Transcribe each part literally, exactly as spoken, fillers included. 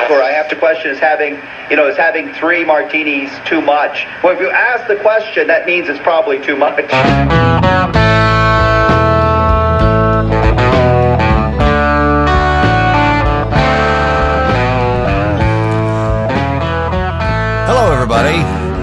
sober, I have to question, is having, you know, is having three martinis too much? Well, if you ask the question, that means it's probably too much. Hello, everybody.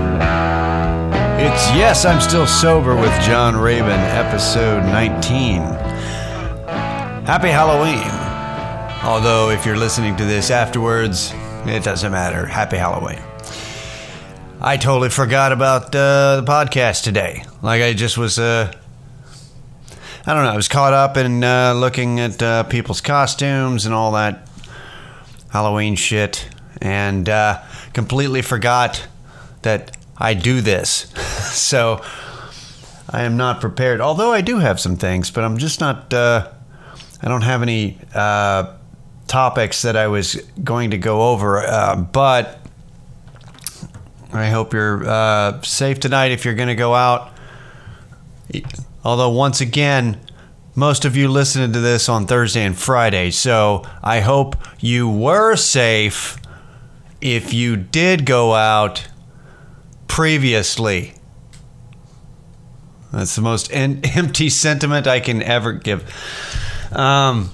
It's Yes, I'm Still Sober with John Rabin, episode nineteen. Happy Halloween. Although, if you're listening to this afterwards, it doesn't matter. Happy Halloween. I totally forgot about uh, the podcast today. Like, I just was, uh, I don't know, I was caught up in uh, looking at uh, people's costumes and all that Halloween shit, and uh, completely forgot that I do this. So, I am not prepared. Although I do have some things, but I'm just not, uh, I don't have any uh, topics that I was going to go over. Uh, but I hope you're uh, safe tonight if you're going to go out. Although, once again, most of you listening to this on Thursday and Friday. So, I hope you were safe if you did go out previously. That's the most en- empty sentiment I can ever give. Um,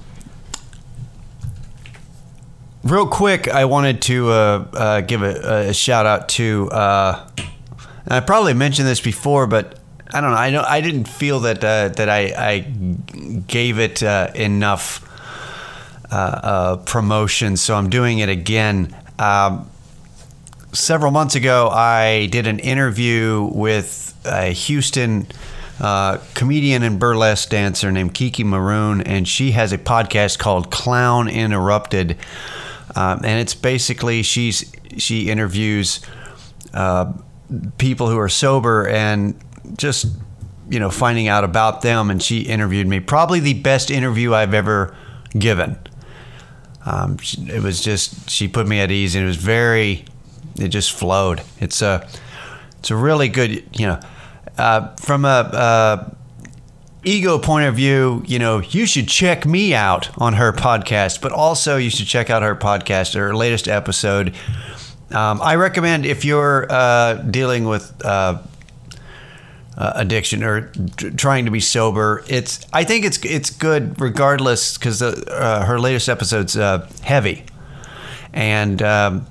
real quick, I wanted to uh, uh, give a, a shout out to. Uh, I probably mentioned this before, but I don't know. I know I didn't feel that uh, that I, I gave it uh, enough uh, uh, promotion, so I'm doing it again. Um, several months ago, I did an interview with a Houston uh, comedian and burlesque dancer named Kiki Maroon, and she has a podcast called Clown Interrupted, um, and it's basically she's she interviews uh, people who are sober and just, you know, finding out about them, and she interviewed me. Probably the best interview I've ever given. Um, it was just, she put me at ease, and it was very, it just flowed. It's a, it's a really good, you know, uh, from a, uh, ego point of view, you know, you should check me out on her podcast, but also you should check out her podcast, her latest episode. Um, I recommend if you're, uh, dealing with, uh, Uh, addiction or t- trying to be sober, it's I think it's it's good regardless, because uh, her latest episode's uh, heavy, and um,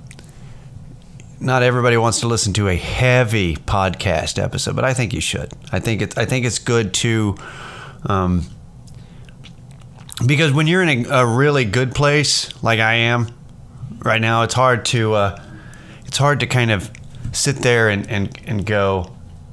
not everybody wants to listen to a heavy podcast episode, but I think you should. I think it's I think it's good to, um, because when you're in a, a really good place like I am right now, it's hard to uh, it's hard to kind of sit there and and, and go.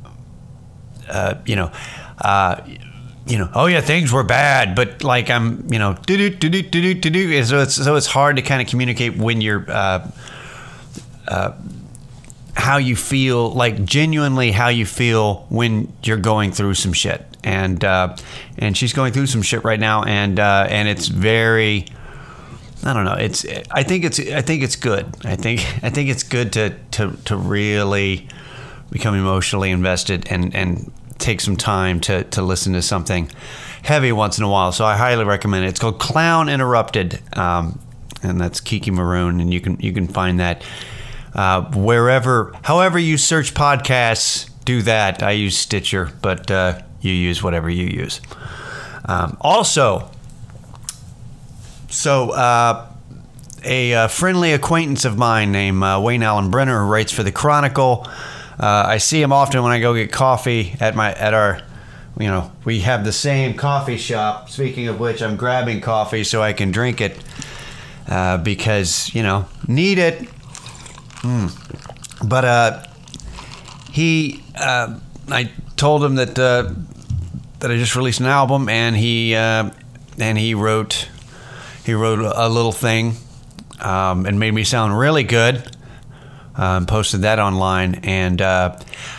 Uh, you know, uh, you know, oh yeah, things were bad, but like I'm, you know, do do do do do do do. So it's so it's hard to kind of communicate when you're, uh, uh, how you feel, like genuinely how you feel when you're going through some shit, and uh, and she's going through some shit right now, and uh, and it's very, I don't know, it's I think it's I think it's good. I think I think it's good to to to really become emotionally invested and and take some time to to listen to something heavy once in a while. So I highly recommend it. It's called Clown Interrupted, um, and that's Kiki Maroon, and you can you can find that uh, wherever, however you search podcasts. Do that. I use Stitcher, but uh, you use whatever you use. Um, also, so uh, a, a friendly acquaintance of mine named uh, Wayne Allen Brenner, who writes for the Chronicle. Uh, I see him often when I go get coffee at my at our, you know, we have the same coffee shop. Speaking of which, I'm grabbing coffee so I can drink it uh, because, you know, need it. Mm. But uh, he, uh, I told him that uh, that I just released an album, and he uh, and he wrote he wrote a little thing um, and made me sound really good. Um, posted that online, and uh,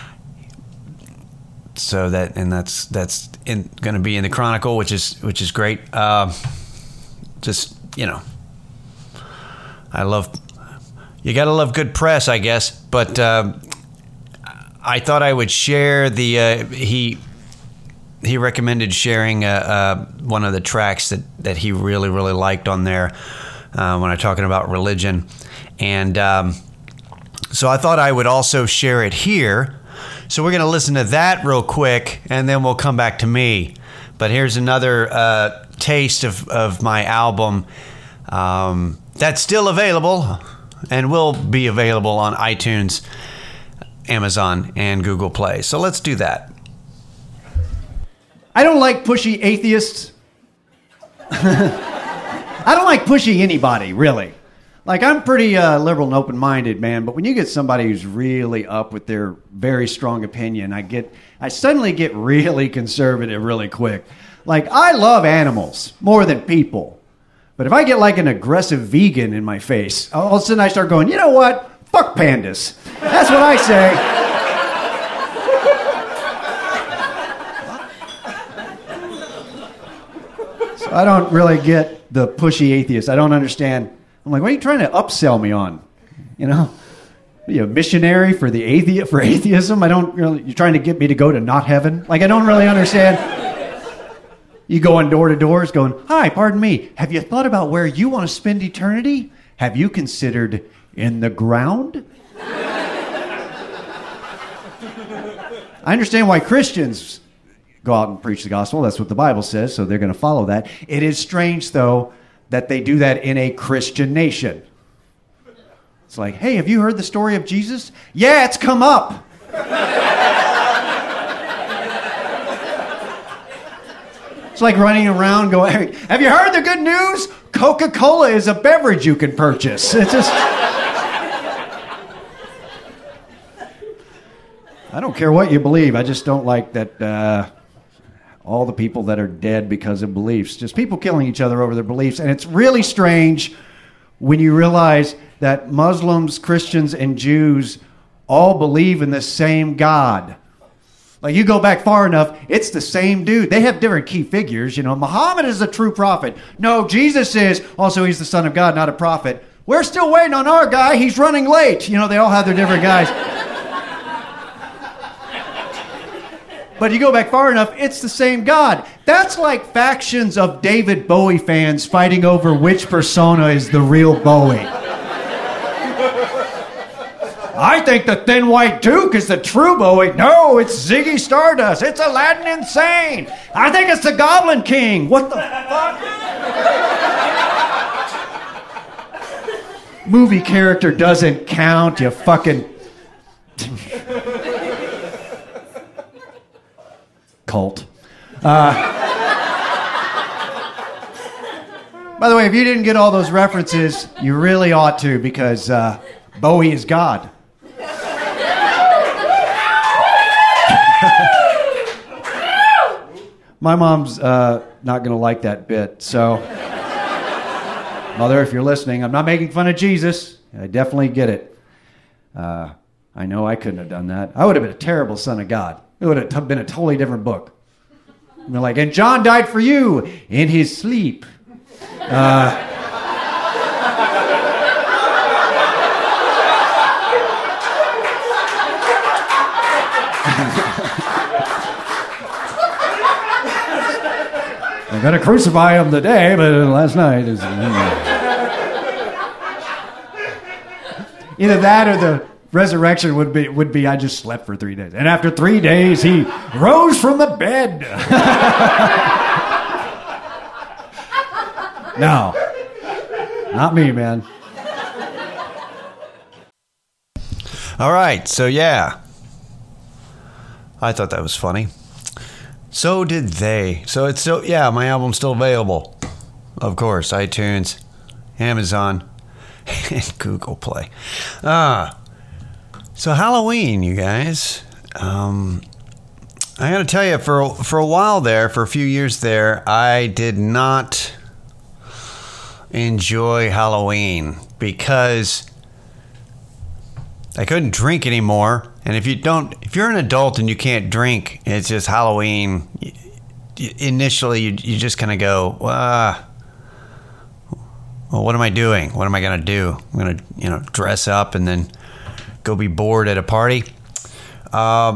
so that and that's that's going to be in the Chronicle, which is which is great. Uh, just, you know, I love you got to love good press, I guess. But uh, I thought I would share the uh, he he recommended sharing uh, uh, one of the tracks that, that he really really liked on there. uh, when I'm talking about religion. And um, so I thought I would also share it here. So we're going to listen to that real quick, and then we'll come back to me. But here's another uh, taste of, of my album um, that's still available and will be available on iTunes, Amazon, and Google Play. So let's do that. I don't like pushy atheists. I don't like pushy anybody, really. Like, I'm pretty uh, liberal and open-minded, man, but when you get somebody who's really up with their very strong opinion, I get, I suddenly get really conservative really quick. Like, I love animals more than people, but if I get like an aggressive vegan in my face, all of a sudden I start going, you know what? Fuck pandas. That's what I say. So I don't really get the pushy atheist. I don't understand. I'm like, what are you trying to upsell me on? You know, are you a missionary for the athe- for atheism? I don't really. You're trying to get me to go to not heaven? Like, I don't really understand. You go on door to doors, going, "Hi, pardon me. Have you thought about where you want to spend eternity? Have you considered in the ground?" I understand why Christians go out and preach the gospel. That's what the Bible says, so they're going to follow that. It is strange, though, that they do that in a Christian nation. It's like, hey, have you heard the story of Jesus? Yeah, it's come up. It's like running around going, hey, have you heard the good news? Coca-Cola is a beverage you can purchase. It's just... I don't care what you believe. I just don't like that uh, all the people that are dead because of beliefs. Just people killing each other over their beliefs. And it's really strange when you realize that Muslims, Christians, and Jews all believe in the same God. Like, you go back far enough, it's the same dude. They have different key figures. You know, Muhammad is a true prophet. No, Jesus is. Also, he's the son of God, not a prophet. We're still waiting on our guy. He's running late. You know, they all have their different guys. But you go back far enough, it's the same God. That's like factions of David Bowie fans fighting over which persona is the real Bowie. I think the Thin White Duke is the true Bowie. No, it's Ziggy Stardust. It's Aladdin Insane. I think it's the Goblin King. What the fuck? Movie character doesn't count, you fucking... Cult. Uh, by the way, if you didn't get all those references, you really ought to, because uh, Bowie is God. My mom's uh, not going to like that bit, so... Mother, if you're listening, I'm not making fun of Jesus. I definitely get it. Uh, I know I couldn't have done that. I would have been a terrible son of God. It would have been a totally different book. And they're like, and John died for you in his sleep. Uh, They're going to crucify him today, but last night is... Either that or the resurrection would be, would be I just slept for three days. And after three days, he rose from the bed. No. Not me, man. All right, so yeah. I thought that was funny. So did they. So it's still, yeah, my album's still available. Of course, iTunes, Amazon, and Google Play. Ah. So Halloween, you guys. Um, I got to tell you, for for a while there, for a few years there, I did not enjoy Halloween because I couldn't drink anymore. And if you don't, if you're an adult and you can't drink, it's just Halloween. Initially, you you just kind of go, ah. Well, what am I doing? What am I gonna do? I'm gonna, you know, dress up and then go be bored at a party. Uh,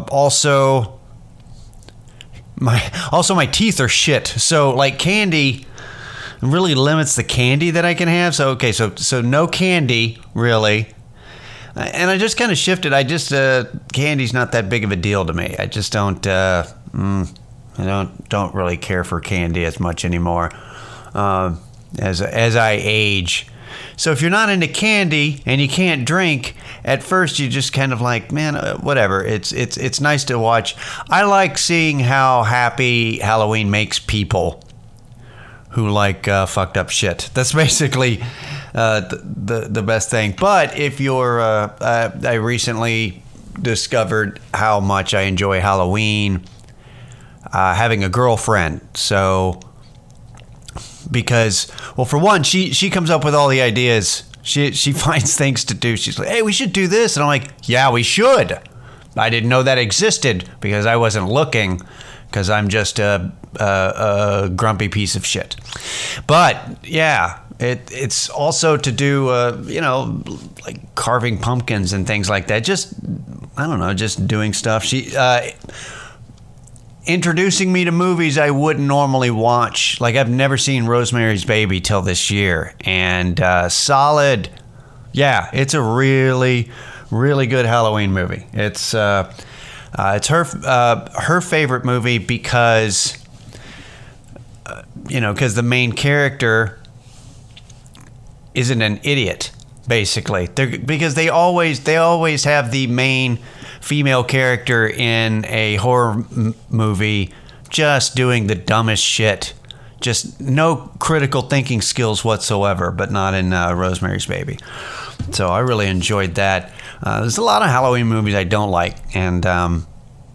also, my also my teeth are shit. So like candy, It really limits the candy that I can have. So okay, so so no candy really. And I just kind of shifted. I just uh, candy's not that big of a deal to me. I just don't. Uh, mm, I don't don't really care for candy as much anymore uh, as as I age. So if you're not into candy and you can't drink, at first you just kind of like, man, uh, whatever. It's it's it's nice to watch. I like seeing how happy Halloween makes people who like uh, fucked up shit. That's basically uh, the, the the best thing. But if you're, uh, uh, I recently discovered how much I enjoy Halloween. Uh, having a girlfriend, so because well, for one, she she comes up with all the ideas. She she finds things to do. She's like, "Hey, we should do this," and I'm like, "Yeah, we should." I didn't know that existed because I wasn't looking, because I'm just a, a, a grumpy piece of shit. But yeah, it it's also to do, uh, you know, like carving pumpkins and things like that. Just I don't know, just doing stuff. She. Uh, Introducing me to movies I wouldn't normally watch. Like, I've never seen Rosemary's Baby till this year. And uh, solid. Yeah, it's a really, really good Halloween movie. It's uh, uh, it's her uh, her favorite movie because, uh, you know, because the main character isn't an idiot, basically. They're, because they always they always have the main female character in a horror m- movie just doing the dumbest shit, just no critical thinking skills whatsoever, but not in uh, Rosemary's Baby. So I really enjoyed that. Uh, there's a lot of Halloween movies I don't like, and um,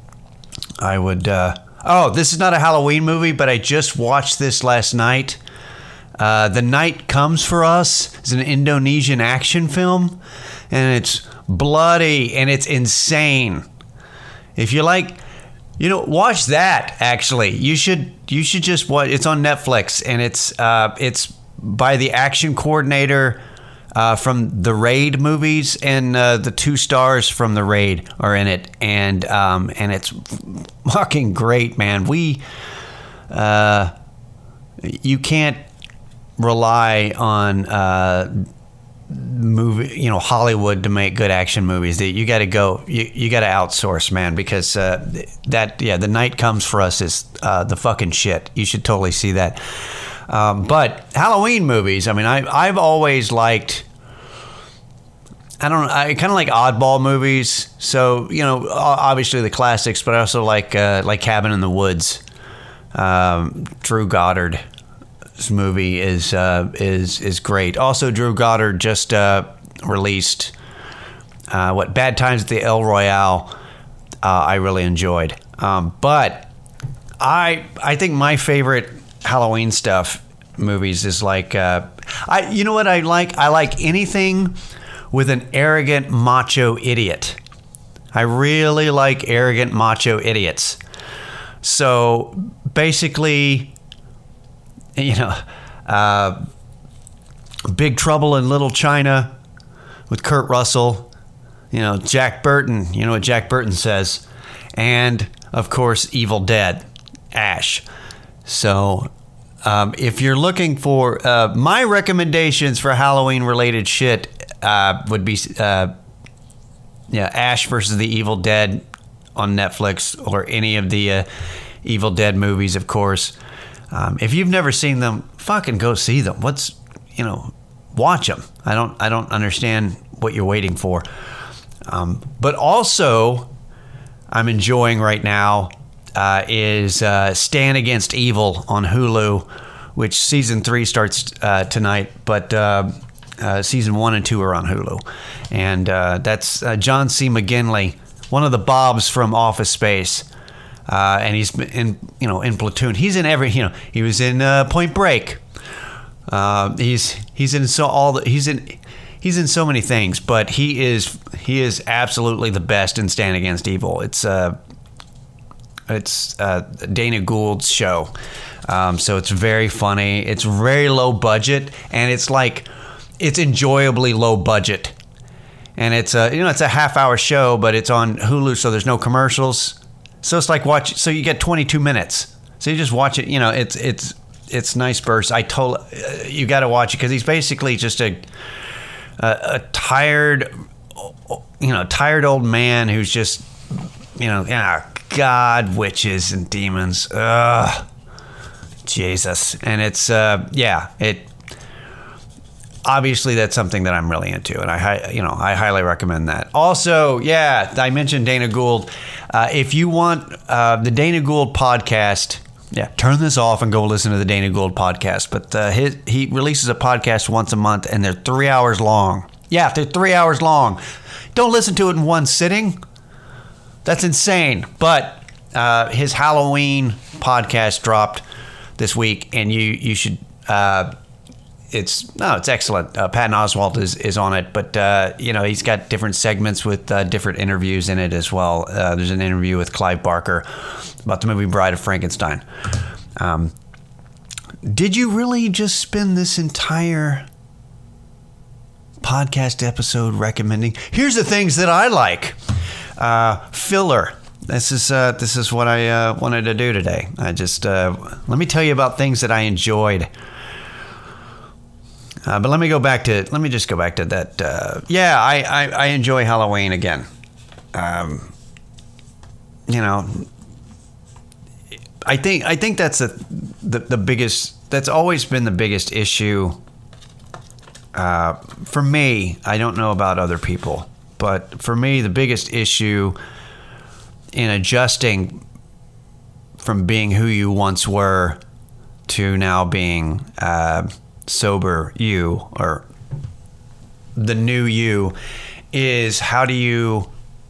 I would uh, oh this is not a Halloween movie, but I just watched this last night. uh, The Night Comes for Us is an Indonesian action film, and it's bloody and it's insane. If you like, you know, watch that. Actually, you should you should just watch. It's on Netflix, and it's uh, it's by the action coordinator uh, from the Raid movies, and uh, the two stars from the Raid are in it, and um, and it's fucking great, man. We uh, you can't rely on uh, movie, you know, Hollywood to make good action movies. That you got to go, you, you got to outsource, man, because uh, that, yeah, The Night Comes for Us is uh, the fucking shit. You should totally see that. Um, but Halloween movies, I mean, I, I've always liked, I don't know, I kind of like oddball movies. So, you know, obviously the classics, but I also like uh, like Cabin in the Woods. Um, Drew Goddard. This movie is uh, is is great. Also, Drew Goddard just uh, released uh, what Bad Times at the El Royale. Uh, I really enjoyed, um, but I I think my favorite Halloween stuff movies is like uh, I you know what I like I like anything with an arrogant macho idiot. I really like arrogant macho idiots. So basically, you know, uh, Big Trouble in Little China with Kurt Russell, you know, Jack Burton, you know what Jack Burton says, and, of course, Evil Dead, Ash. So um, if you're looking for, uh, my recommendations for Halloween-related shit uh, would be, uh, yeah, Ash versus the Evil Dead on Netflix, or any of the uh, Evil Dead movies, of course. Um, if you've never seen them, fucking go see them. What's, you know, watch them. I don't, I don't understand what you're waiting for. Um, but also, I'm enjoying right now uh, is uh, Stand Against Evil on Hulu, which season three starts uh, tonight, but uh, uh, season one and two are on Hulu, and uh, that's uh, John C. McGinley, one of the Bobs from Office Space. Uh, and he's in, you know, in Platoon. He's in every, you know, he was in uh, Point Break. Uh, he's he's in so all the he's in he's in so many things, but he is he is absolutely the best in Stand Against Evil. It's uh it's uh, Dana Gould's show, um, so it's very funny. It's very low budget, and it's like it's enjoyably low budget. And it's a you know it's a half hour show, but it's on Hulu, so there's no commercials. So it's like watch. So you get twenty-two minutes. So you just watch it. You know, it's it's it's nice bursts. I told uh, you got to watch it because he's basically just a, a a tired, you know, tired old man who's just, you know, yeah, God, witches and demons. Ugh, Jesus, and it's uh, yeah, it. Obviously, that's something that I'm really into, and I, you know, I highly recommend that. Also, yeah, I mentioned Dana Gould. Uh, if you want uh, the Dana Gould podcast, yeah, turn this off and go listen to the Dana Gould podcast. But uh, his, he releases a podcast once a month, and they're three hours long. Yeah, they're three hours long. Don't listen to it in one sitting. That's insane. But uh, his Halloween podcast dropped this week, and you you should. Uh, It's no, it's excellent. Uh, Patton Oswalt is, is on it, but uh, you know he's got different segments with uh, different interviews in it as well. Uh, there's an interview with Clive Barker about the movie Bride of Frankenstein. Um, did you really just spend this entire podcast episode recommending? Here's the things that I like. Uh, filler. This is uh, this is what I uh, wanted to do today. I just uh, let me tell you about things that I enjoyed. Uh, but let me go back to, let me just go back to that. Uh, yeah, I, I, I enjoy Halloween again. Um, you know, I think, I think that's a, the, the biggest, that's always been the biggest issue. Uh, for me, I don't know about other people, but for me, the biggest issue in adjusting from being who you once were to now being, uh, sober you, or the new you, is how do you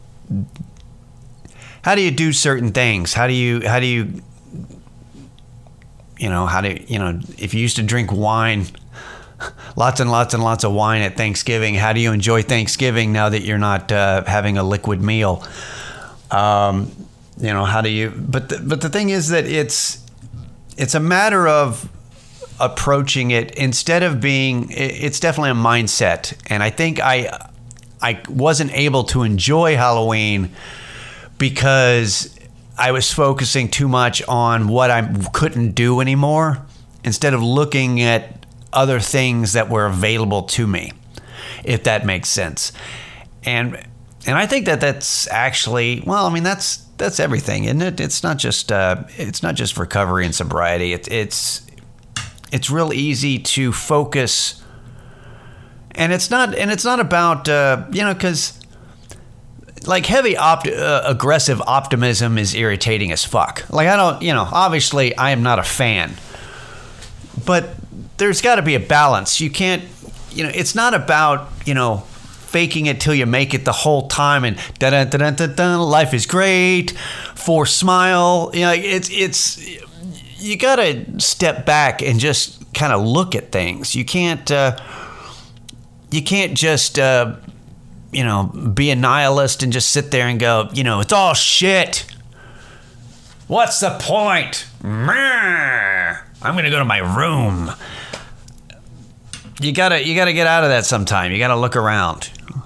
how do you do certain things? How do you how do you you know how do you know if you used to drink wine, lots and lots and lots of wine at Thanksgiving, how do you enjoy Thanksgiving now that you're not uh, having a liquid meal? Um, you know, how do you? But the, but the thing is that it's it's a matter of approaching it instead of being. It's definitely a mindset, and I think I I wasn't able to enjoy Halloween because I was focusing too much on what I couldn't do anymore instead of looking at other things that were available to me, if that makes sense. And and I think that that's actually, well, I mean, that's that's everything, isn't it? It's not just uh, it's not just recovery and sobriety. It, it's it's real easy to focus, and it's not and it's not about uh, you know, because like heavy opt- uh, aggressive optimism is irritating as fuck. Like I don't, you know, obviously I am not a fan, but there's got to be a balance. You can't, you know, it's not about, you know, faking it till you make it the whole time and da da da da da. Life is great, forced smile. You know, it's it's you got to step back and just kind of look at things. You can't uh, you can't just uh, you know, be a nihilist and just sit there and go, you know, it's all shit. What's the point? I'm gonna go to my room. You gotta, you gotta get out of that sometime. You gotta look around.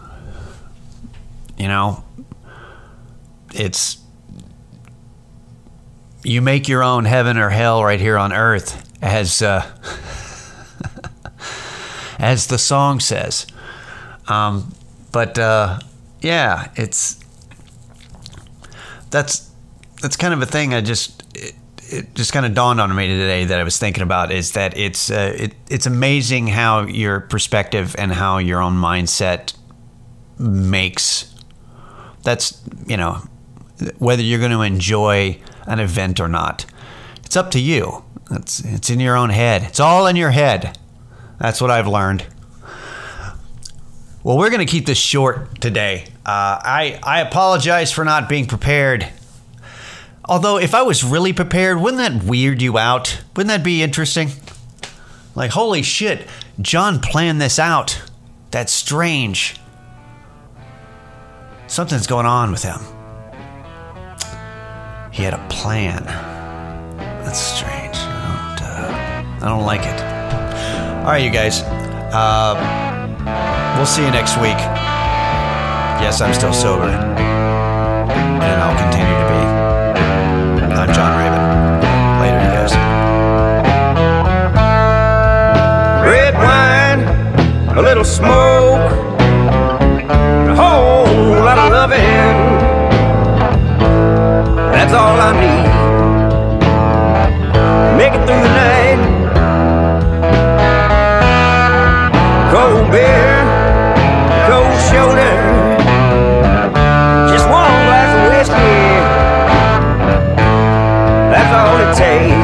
You know, it's, you make your own heaven or hell right here on earth, as uh, as the song says. Um, but uh, yeah, it's that's that's kind of a thing. I just. It, It just kind of dawned on me today that I was thinking about is that it's uh, it, it's amazing how your perspective and how your own mindset makes, that's, you know, whether you're going to enjoy an event or not. It's up to you. It's, it's in your own head. It's all in your head. That's what I've learned. Well, we're going to keep this short today. Uh, I, I apologize for not being prepared. Although, if I was really prepared, wouldn't that weird you out? Wouldn't that be interesting? Like, holy shit, John planned this out. That's strange. Something's going on with him. He had a plan. That's strange. I don't, uh, I don't like it. All right, you guys. Uh, we'll see you next week. Yes, I'm still sober. And I'll continue to be. I'm John Raven. Later, you guys. a little smoke, and a whole lot of loving. That's all I need. Make it through the night. Cold beer, cold shoulder, just one glass of whiskey. That's all it takes.